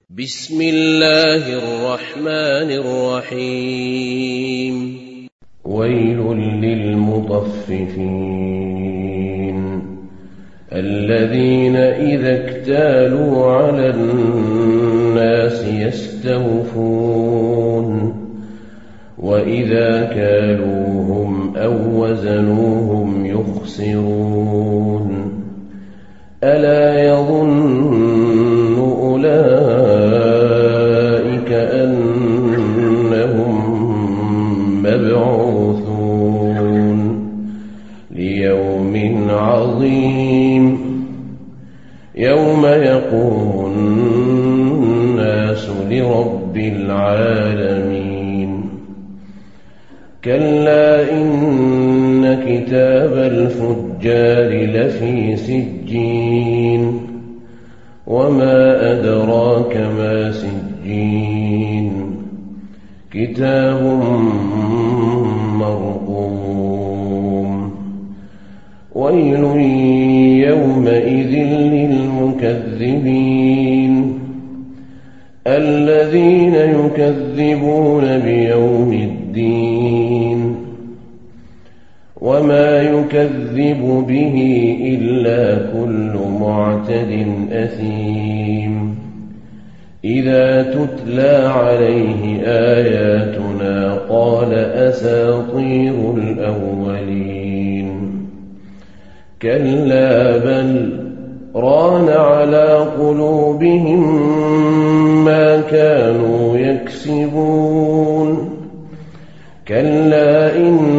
بسم الله الرحمن الرحيم ويل للمطففين الذين إذا اكتالوا على الناس يستوفون وإذا كالوهم أو وزنوهم يخسرون ألا يظن أولئك أنهم مبعوثون ليوم عظيم يوم يقوم الناس لرب العالمين كلا إن كتاب الفجار لفي سجين وما أدراك ما سجين كتاب مرقوم ويل يومئذ للمكذبين الذين يكذبون بيوم الدين وما يكذب به إلا كل معتد أثيم إذا تتلى عليه آياتنا قال أساطير الأولين كلا بل ران على قلوبهم ما كانوا يكسبون كلا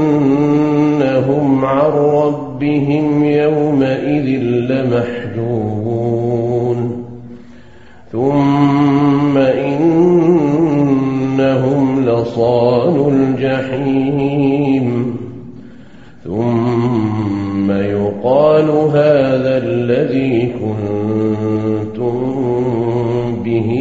إنهم عن ربهم يومئذ لمحجوبون ثم إنهم لصالو الجحيم ثم يقال هذا الذي كنتم به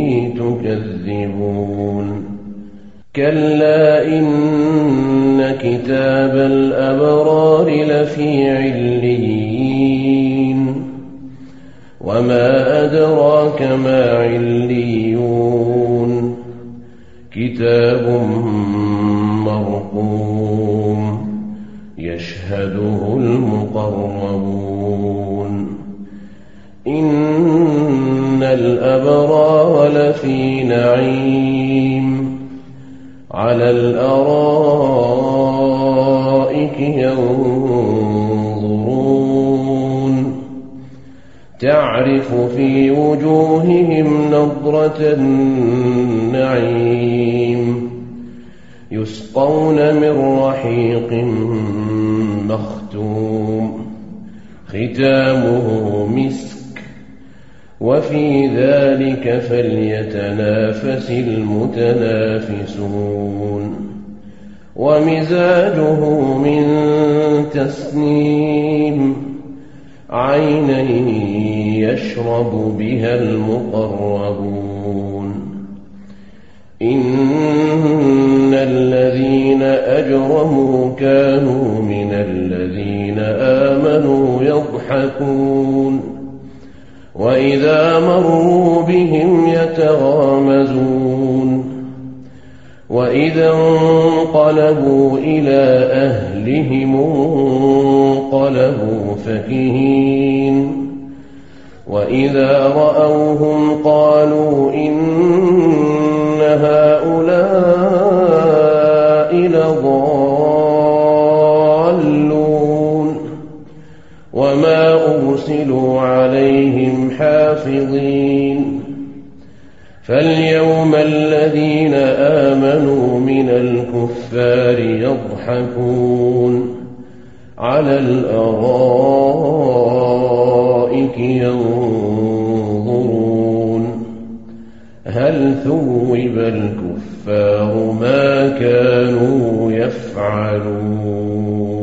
تكذبون كلا إن كتاب الأبرار لفي عليين وما أدراك ما عليون كتاب مرقوم يشهده المقربون إن الأبرار لفي نعيم على الأرائك ينظرون تعرف في وجوههم نضرة النعيم يسقون من رحيق مختوم ختامه مسك وفي ذلك فليتنافس المتنافسون ومزاجه من تسنيم عينا يشرب بها المقربون إن الذين أجرموا كانوا من الذين آمنوا يضحكون وإذا مروا بهم يتغامزون وإذا انقلبوا إلى أهلهم انقلبوا فكهين وإذا رأوهم قالوا إن هؤلاء لضالون وما أرسلوا عليهم حافظين فاليوم الذين آمنوا من الكفار يضحكون على الأرائك ينظرون هل ثوب الكفار ما كانوا يفعلون